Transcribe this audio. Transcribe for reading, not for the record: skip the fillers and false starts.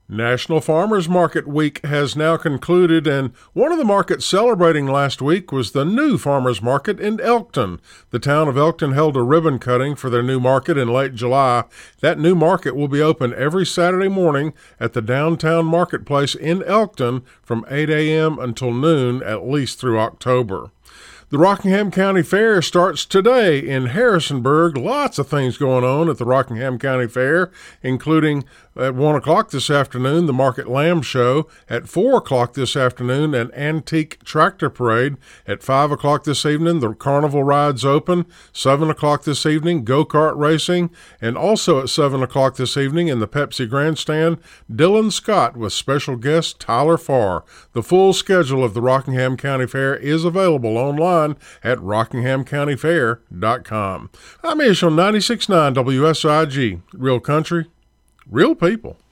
National Farmers Market Week has now concluded, and one of the markets celebrating last week was the new Farmers Market in Elkton. The town of Elkton held a ribbon cutting for their new market in late July. That new market will be open every Saturday morning at the downtown marketplace in Elkton from 8 a.m. until noon, at least through October. The Rockingham County Fair starts today in Harrisonburg. Lots of things going on at the Rockingham County Fair, including at 1 o'clock this afternoon, the Market Lamb Show. At 4 o'clock this afternoon, an antique tractor parade. At 5 o'clock this evening, the carnival rides open. 7 o'clock this evening, go-kart racing. And also at 7 o'clock this evening in the Pepsi Grandstand, Dylan Scott with special guest Tyler Farr. The full schedule of the Rockingham County Fair is available online at rockinghamcountyfair.com. I'm Ish on 96.9 WSIG. Real country, real people.